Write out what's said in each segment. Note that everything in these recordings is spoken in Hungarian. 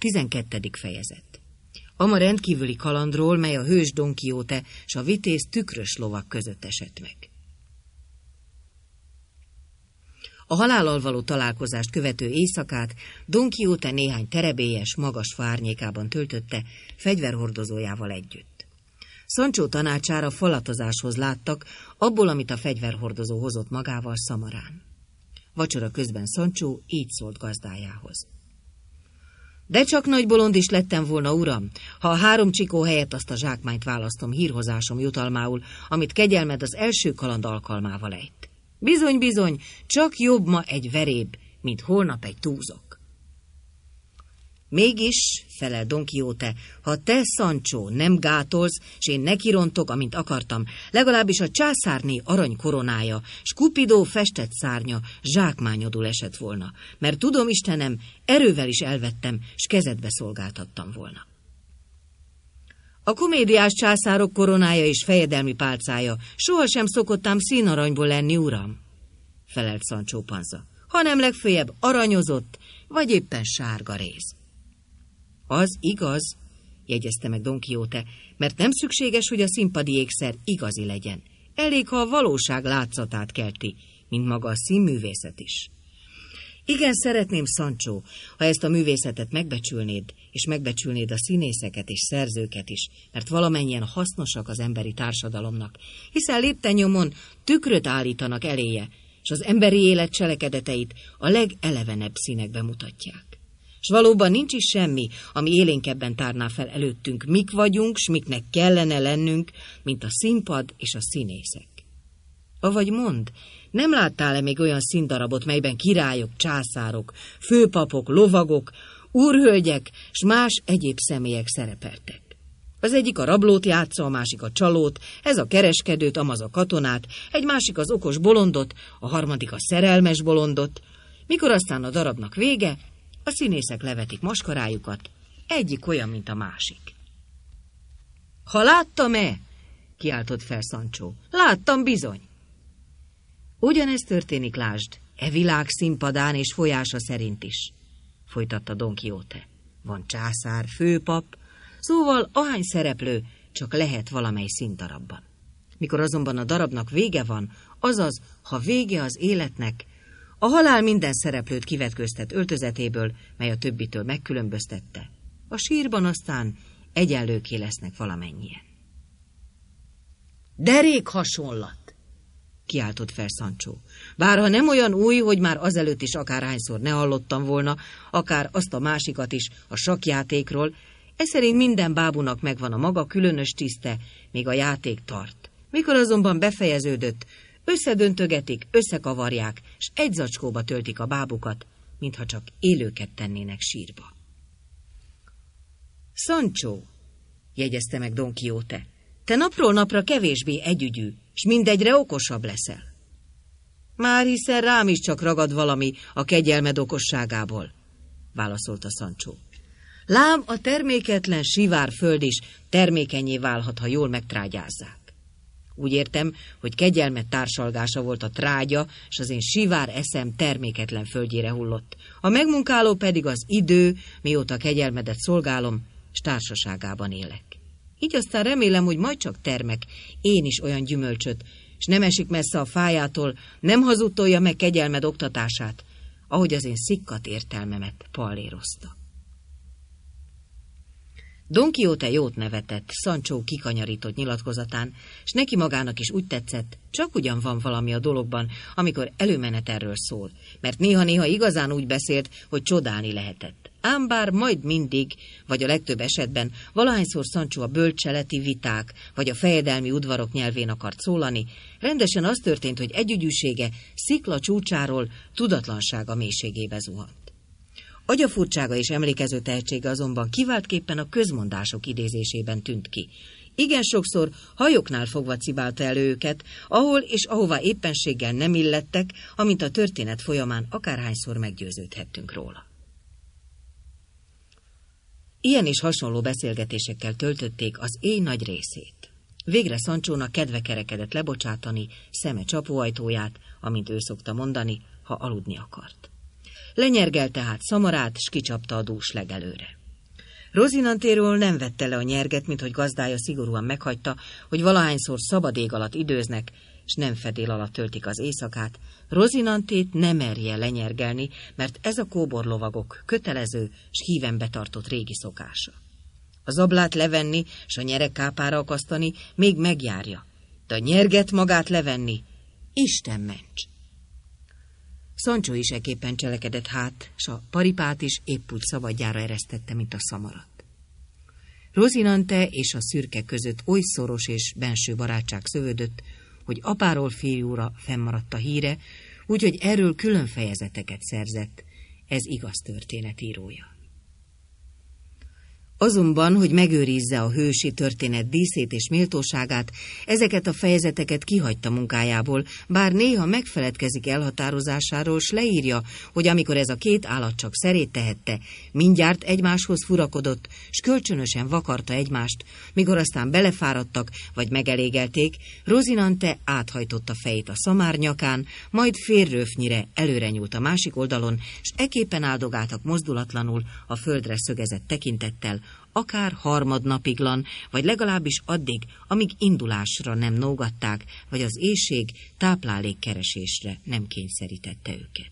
12. fejezet. Ama rendkívüli kalandról, mely a hős Don Quixote s a vitéz tükrös lovak között esett meg. A halállal való találkozást követő éjszakát Don Quixote néhány terebélyes, magas fa árnyékában töltötte, fegyverhordozójával együtt. Sancho tanácsára falatozáshoz láttak, abból, amit a fegyverhordozó hozott magával szamarán. Vacsora közben Sancho így szólt gazdájához. De csak nagy bolond is lettem volna, uram, ha a 3 csikó helyett azt a zsákmányt választom hírhozásom jutalmául, amit kegyelmed az első kaland alkalmával ejt. Bizony, bizony, csak jobb ma egy veréb, mint holnap egy túzok. Mégis, felel Don Quixote, ha te, Sancho, nem gátolsz, s én nekirontok, amint akartam, legalábbis a császárné arany koronája, s Cupidó festett szárnya zsákmányodul esett volna, mert tudom, Istenem, erővel is elvettem, s kezedbe szolgáltattam volna. A komédiás császárok koronája és fejedelmi pálcája sohasem szokott ám színaranyból lenni, uram, felelt Sancho Panza, hanem legfőjebb aranyozott, vagy éppen sárga réz. Az igaz, jegyezte meg Don Quixote, mert nem szükséges, hogy a színpadi ékszer igazi legyen. Elég, ha a valóság látszatát kelti, mint maga a színművészet is. Igen, szeretném, Sancho, ha ezt a művészetet megbecsülnéd, és megbecsülnéd a színészeket és szerzőket is, mert valamennyien hasznosak az emberi társadalomnak, hiszen lépten-nyomon tükröt állítanak eléje, és az emberi élet cselekedeteit a legelevenebb színekben mutatják. S valóban nincs is semmi, ami élénkebben tárná fel előttünk, mik vagyunk, s miknek kellene lennünk, mint a színpad és a színészek. Avagy mondd, nem láttál-e még olyan színdarabot, melyben királyok, császárok, főpapok, lovagok, úrhölgyek s más egyéb személyek szerepeltek? Az egyik a rablót játsza, a másik a csalót, ez a kereskedőt, amaz a katonát, egy másik az okos bolondot, a harmadik a szerelmes bolondot. Mikor aztán a darabnak vége, a színészek levetik maskarájukat, egyik olyan, mint a másik. Ha láttam-e? Kiáltott fel Sancho. Láttam bizony. Ugyanez történik, lásd, e világ színpadán és folyása szerint is, folytatta Don Quixote. Van császár, főpap, szóval ahány szereplő csak lehet valamely színdarabban. Mikor azonban a darabnak vége van, azaz, ha vége az életnek, a halál minden szereplőt kivetköztet öltözetéből, mely a többitől megkülönböztette. A sírban aztán egyenlőké lesznek valamennyien. Derék hasonlat! Kiáltott fel Sancho. Bárha nem olyan új, hogy már azelőtt is akárhányszor ne hallottam volna, akár azt a másikat is a sakkjátékról, ez szerint minden bábunak megvan a maga különös tiszte, míg a játék tart. Mikor azonban befejeződött, összedöntögetik, összekavarják, s egy zacskóba töltik a bábukat, mintha csak élőket tennének sírba. Sancho, jegyezte meg Don Quixote, te napról napra kevésbé együgyű, s mindegyre okosabb leszel. Már hiszen rám is csak ragad valami a kegyelmed okosságából, válaszolta Sancho. Lám, a terméketlen sivár föld is termékenyé válhat, ha jól megtrágyázzák. Úgy értem, hogy kegyelmed társalgása volt a trágya, s az én sivár eszem terméketlen földjére hullott. A megmunkáló pedig az idő, mióta kegyelmedet szolgálom, s társaságában élek. Így aztán remélem, hogy majd csak termek én is olyan gyümölcsöt, s nem esik messze a fájától, nem hazudtolja meg kegyelmed oktatását, ahogy az én szikkat értelmemet pallérozta. Don Quixote jót nevetett Sancho kikanyarított nyilatkozatán, s neki magának is úgy tetszett, csak ugyan van valami a dologban, amikor előmenetelről szól, mert néha-néha igazán úgy beszélt, hogy csodálni lehetett. Ám bár majd mindig, vagy a legtöbb esetben, valahányszor Sancho a bölcseleti viták, vagy a fejedelmi udvarok nyelvén akart szólani, rendesen az történt, hogy együgyűsége szikla csúcsáról tudatlansága mélységébe zuhant. Agyafurtsága és emlékező tehetsége azonban kiváltképpen a közmondások idézésében tűnt ki. Igen sokszor hajóknál fogva cibálta elő őket, ahol és ahová éppenséggel nem illettek, amint a történet folyamán akárhányszor meggyőződhettünk róla. Ilyen és hasonló beszélgetésekkel töltötték az éj nagy részét. Végre Sanchónak kedve kerekedett lebocsátani szeme csapóajtóját, amint ő szokta mondani, ha aludni akart. Lenyergelte hát szamarát, s kicsapta a dús legelőre. Rozinantéról nem vette le a nyerget, minthogy gazdája szigorúan meghagyta, hogy valahányszor szabad ég alatt időznek, s nem fedél alatt töltik az éjszakát, Rozinantét nem merje lenyergelni, mert ez a kóborlovagok kötelező s híven betartott régi szokása. A zablát levenni s a nyereg kápára akasztani még megjárja, de a nyerget magát levenni, Isten ments! Sancho is ekképpen cselekedett hát, s a paripát is épp úgy szabadjára eresztette, mint a szamarat. Rozinante és a szürke között oly szoros és benső barátság szövődött, hogy apáról fiúra fennmaradt a híre, úgyhogy erről külön fejezeteket szerzett, ez igaz történetírója. Azonban, hogy megőrizze a hősi történet díszét és méltóságát, ezeket a fejezeteket kihagyta munkájából, bár néha megfeledkezik elhatározásáról, s leírja, hogy amikor ez a két állat csak szerét tehette, mindjárt egymáshoz furakodott, s kölcsönösen vakarta egymást, mikor aztán belefáradtak, vagy megelégelték, Rozinante áthajtotta fejét a szamár nyakán, majd félrőfnyire előre nyúlt a másik oldalon, s ekképpen áldogáltak mozdulatlanul a földre szögezett tekintettel, akár harmadnapiglan, vagy legalábbis addig, amíg indulásra nem nógatták, vagy az éhség táplálékkeresésre nem kényszerítette őket.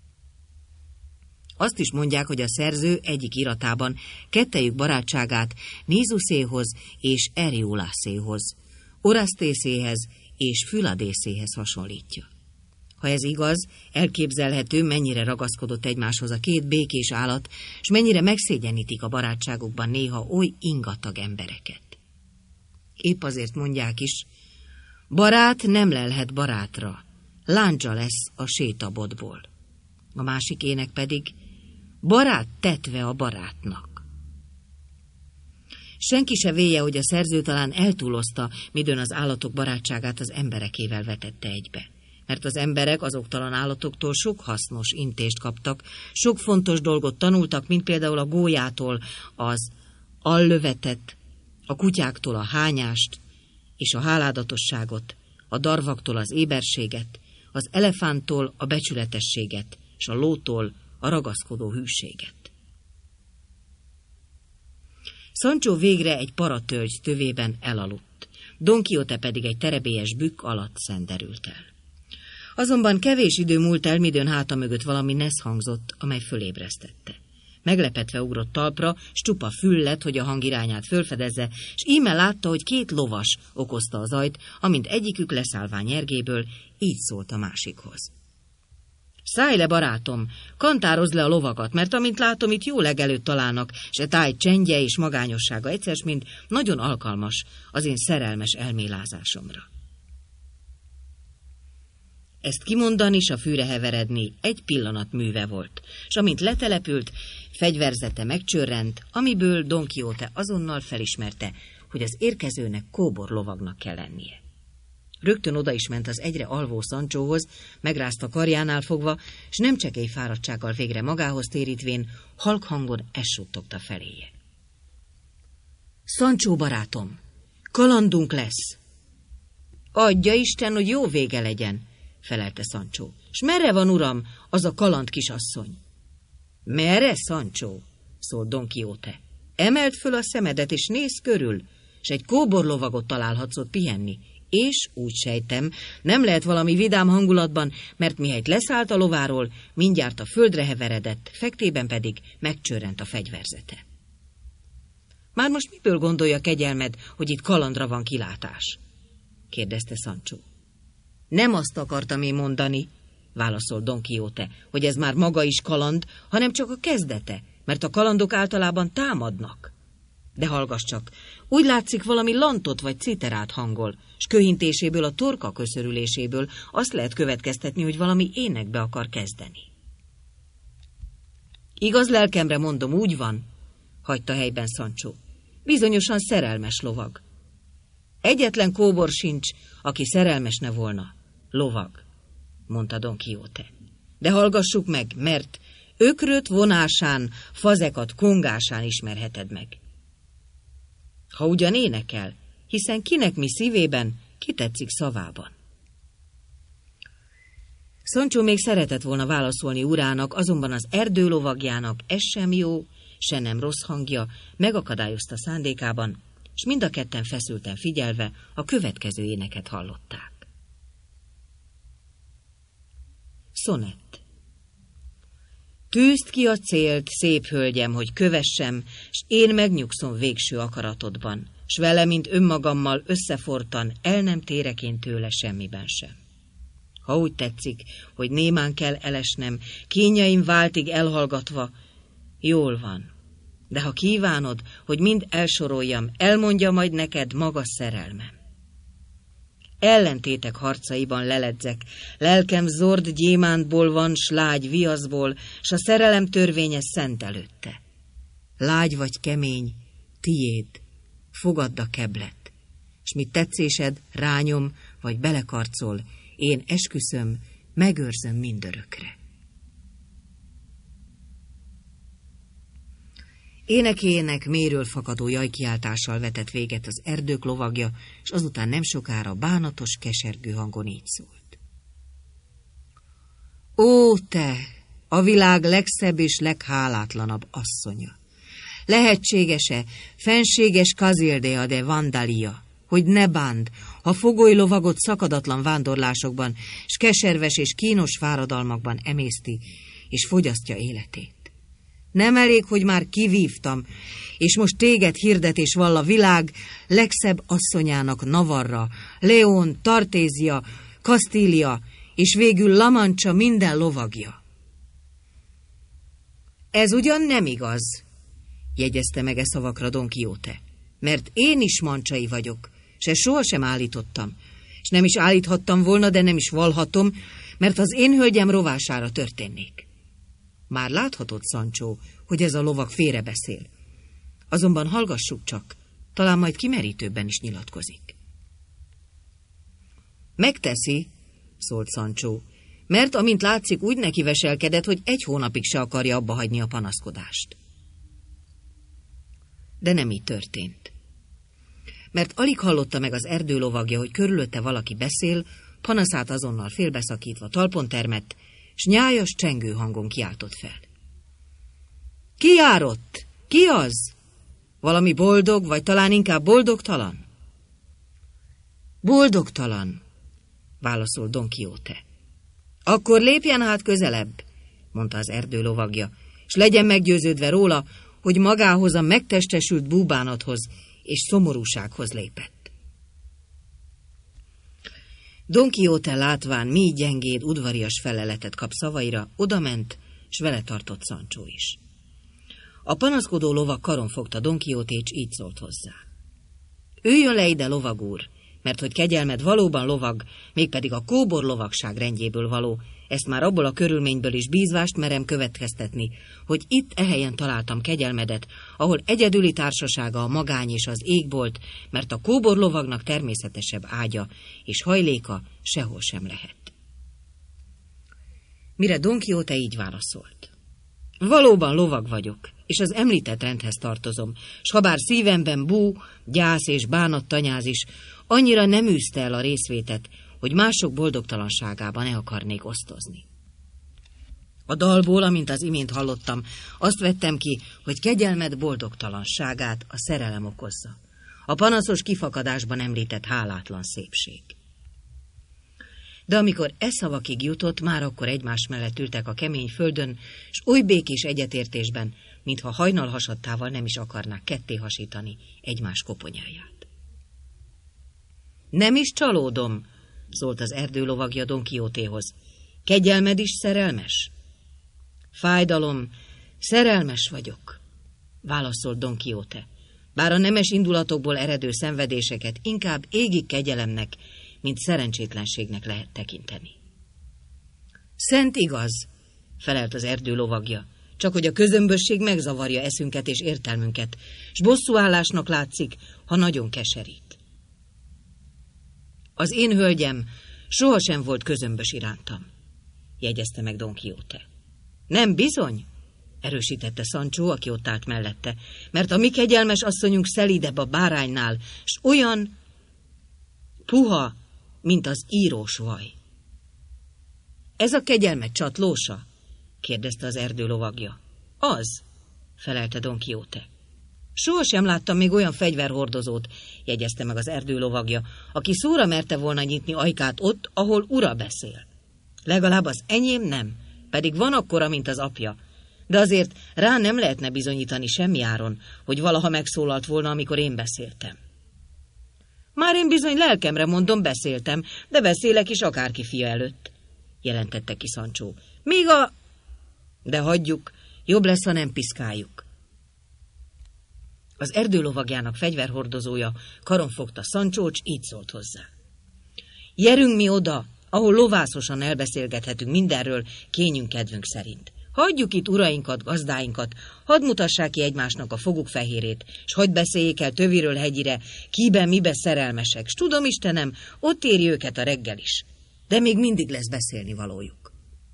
Azt is mondják, hogy a szerző egyik iratában kettejük barátságát Nizuszéhoz és Eriolászéhoz, Orasztészéhez és Füladészéhez hasonlítja. Ha ez igaz, elképzelhető, mennyire ragaszkodott egymáshoz a két békés állat, s mennyire megszégyenítik a barátságukban néha oly ingatag embereket. Épp azért mondják is, barát nem lelhet barátra, láncsa lesz a sétabotból. A másik ének pedig, barát tetve a barátnak. Senki se véje, hogy a szerző talán eltúlozta, midőn az állatok barátságát az emberekével vetette egybe. Mert az emberek azoktól állatoktól sok hasznos intést kaptak, sok fontos dolgot tanultak, mint például a gólyától az allövetet, a kutyáktól a hányást és a háládatosságot, a darvaktól az éberséget, az elefánttól a becsületességet, és a lótól a ragaszkodó hűséget. Sancho végre egy paratölgy tövében elaludt, Don Quixote pedig egy terebélyes bükk alatt szenderült el. Azonban kevés idő múlt el, midőn háta mögött valami nesz hangzott, amely fölébresztette. Meglepetve ugrott talpra, s csupa fül lett, hogy a hang irányát fölfedezze, s íme látta, hogy két lovas okozta a zajt, amint egyikük leszállván nyergéből, így szólt a másikhoz. Szállj le, barátom, kantározd le a lovakat, mert amint látom, itt jó legelőtt találnak, s a táj csendje és magányossága egyszer, mint nagyon alkalmas az én szerelmes elmélázásomra. Ezt kimondani s a fűre heveredni egy pillanat műve volt, s amint letelepült, fegyverzete megcsörrent, amiből Don Quixote azonnal felismerte, hogy az érkezőnek kóborlovagnak kell lennie. Rögtön oda is ment az egyre alvó Sanchohoz, megrázta karjánál fogva, s nem csekély fáradtsággal végre magához térítvén, halk hangon ezt suttogta feléje. Sancho barátom, kalandunk lesz! Adja Isten, hogy jó vége legyen, felelte Sancho. S merre van, uram, az a kaland kisasszony? Merre, Sancho? Szólt Don Quixote. Emeld föl a szemedet, és nézz körül, s egy kóborlovagot találhatsz ott pihenni. És úgy sejtem, nem lehet valami vidám hangulatban, mert mihelyt leszállt a lováról, mindjárt a földre heveredett, fektében pedig megcsörrent a fegyverzete. Már most miből gondolja kegyelmed, hogy itt kalandra van kilátás? kérdezte Sancho. Nem azt akartam én mondani, válaszolt Don Quixote, hogy ez már maga is kaland, hanem csak a kezdete, mert a kalandok általában támadnak. De hallgass csak, úgy látszik valami lantot vagy citerát hangol, s köhintéséből, a torka köszörüléséből azt lehet következtetni, hogy valami énekbe akar kezdeni. Igaz lelkemre mondom, úgy van, hagyta helyben Sancho. Bizonyosan szerelmes lovag. Egyetlen kóbor sincs, aki szerelmes ne volna. Lovag, mondta Don Quixote. De hallgassuk meg, mert ökröt vonásán, fazekat kongásán ismerheted meg. Ha ugyan énekel, hiszen kinek mi szívében, ki tetszik szavában. Sancho még szeretett volna válaszolni urának, azonban az erdő lovagjának ez sem jó, se nem rossz hangja megakadályozta szándékában, s mind a ketten feszülten figyelve a következő éneket hallották. Szonett. Tűzd ki a célt, szép hölgyem, hogy kövessem, s én megnyugszom végső akaratodban, s vele, mint önmagammal összefortan, el nem térek én tőle semmiben sem. Ha úgy tetszik, hogy némán kell elesnem, kényeim váltig elhallgatva, jól van. De ha kívánod, hogy mind elsoroljam, elmondja majd neked maga szerelmem. Ellentétek harcaiban leledzek, lelkem zord gyémántból van, s lágy viaszból, s a szerelem törvénye szent előtte. Lágy vagy kemény, tiéd, fogadd a keblet, s mit tetszésed, rányom vagy belekarcol, én esküszöm, megőrzöm mindörökre. Énekének mélyről fakadó jajkiáltással vetett véget az erdők lovagja, és azután nem sokára bánatos, kesergő hangon így szólt. Ó, te, a világ legszebb és leghálátlanabb asszonya! Lehetséges-e, fenséges Kazildea de Vandalia, hogy ne bánd, ha fogoly lovagot szakadatlan vándorlásokban, s keserves és kínos fáradalmakban emészti, és fogyasztja életét? Nem elég, hogy már kivívtam, és most téged hirdet és vall a világ legszebb asszonyának Navarra, León, Tartézia, Kasztília, és végül La Mancha minden lovagja. Ez ugyan nem igaz, jegyezte meg szavakra Don Quixote, mert én is mancsai vagyok, s ezt sohasem állítottam, és nem is állíthattam volna, de nem is vallhatom, mert az én hölgyem rovására történnék. Már láthatod, Sancho, hogy ez a lovag félrebeszél. Azonban hallgassuk csak, talán majd kimerítőbben is nyilatkozik. Megteszi, szólt Sancho, mert amint látszik, úgy nekiveselkedett, hogy 1 hónapig se akarja abba hagyni a panaszkodást. De nem így történt. Mert alig hallotta meg az erdő lovagja, hogy körülötte valaki beszél, panaszát azonnal félbeszakítva talpon termett, s nyájas csengő hangon kiáltott fel. Ki jár ott? Ki az? Valami boldog, vagy talán inkább boldogtalan? Boldogtalan, válaszolt Don Quixote. Akkor lépjen hát közelebb, mondta az erdő lovagja, s legyen meggyőződve róla, hogy magához a megtestesült búbánathoz és szomorúsághoz lépett. Don Quixote látván mi gyengéd, udvarias feleletet kap szavaira, odament, s vele tartott Sancho is. A panaszkodó lovag karon fogta Don Quixotét, s így szólt hozzá. Üljön le ide, lovag úr, mert hogy kegyelmed valóban lovag, mégpedig a kóbor lovagság rendjéből való, ezt már abból a körülményből is bízvást merem következtetni, hogy itt ehelyen találtam kegyelmedet, ahol egyedüli társasága a magány és az égbolt, mert a kóbor lovagnak természetesebb ágya és hajléka sehol sem lehet. Mire Don Quixote így válaszolt. Valóban lovag vagyok, és az említett rendhez tartozom, s habár szívemben bú, gyász és bánat tanyáz is, annyira nem űzte el a részvétet, hogy mások boldogtalanságában ne akarnék osztozni. A dalból, amint az imént hallottam, azt vettem ki, hogy kegyelmed boldogtalanságát a szerelem okozza. A panaszos kifakadásban említett hálátlan szépség. De amikor szavakig jutott, már akkor egymás mellett ültek a kemény földön, s oly békés egyetértésben, mintha hajnalhasadtával nem is akarnák ketté hasítani egymás koponyáját. Nem is csalódom, szólt az erdő lovagja Don Quixotéhoz. Kegyelmed is szerelmes? Fájdalom, szerelmes vagyok, válaszolt Don Quixote, bár a nemes indulatokból eredő szenvedéseket inkább égi kegyelemnek, mint szerencsétlenségnek lehet tekinteni. Szent igaz, felelt az erdő lovagja, csak hogy a közömbösség megzavarja eszünket és értelmünket, s bosszúállásnak látszik, ha nagyon keserít. Az én hölgyem sohasem volt közömbös irántam, jegyezte meg Don Quixote. Nem bizony, erősítette Sancho, aki ott állt mellette, mert a mi kegyelmes asszonyunk szelídebb a báránynál, s olyan puha, mint az írós vaj. Ez a kegyelmet csatlósa? Kérdezte az erdő lovagja. Az, felelte Don Quixote. Sohasem láttam még olyan fegyverhordozót, jegyezte meg az erdőlovagja, aki szóra merte volna nyitni ajkát ott, ahol ura beszél. Legalább az enyém nem, pedig van akkora, mint az apja, de azért rá nem lehetne bizonyítani semmi áron, hogy valaha megszólalt volna, amikor én beszéltem. Már én bizony lelkemre mondom, beszéltem, de beszélek is akárki fia előtt, jelentette ki Sancho. Míg a... De hagyjuk, jobb lesz, ha nem piszkáljuk. Az erdőlovagjának fegyverhordozója karon fogta Sanchót, s így szólt hozzá. Gyerünk mi oda, ahol lovászosan elbeszélgethetünk mindenről, kényünk kedvünk szerint. Hagyjuk itt urainkat, gazdáinkat, hadd mutassák ki egymásnak a foguk fehérét, s hadd beszéljék el töviről hegyire, kibe, mibe szerelmesek, s tudom, Istenem, ott éri őket a reggel is. De még mindig lesz beszélni valójuk.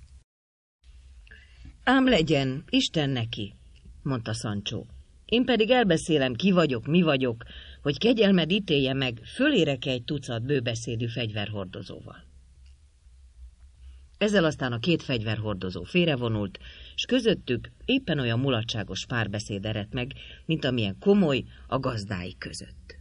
Ám legyen, Isten neki, mondta Sancho. Én pedig elbeszélem, ki vagyok, mi vagyok, hogy kegyelmed ítélje meg, fölérek egy tucat bőbeszédű fegyverhordozóval. Ezzel aztán a két fegyverhordozó félrevonult, s közöttük éppen olyan mulatságos párbeszéd eredt meg, mint amilyen komoly a gazdái között.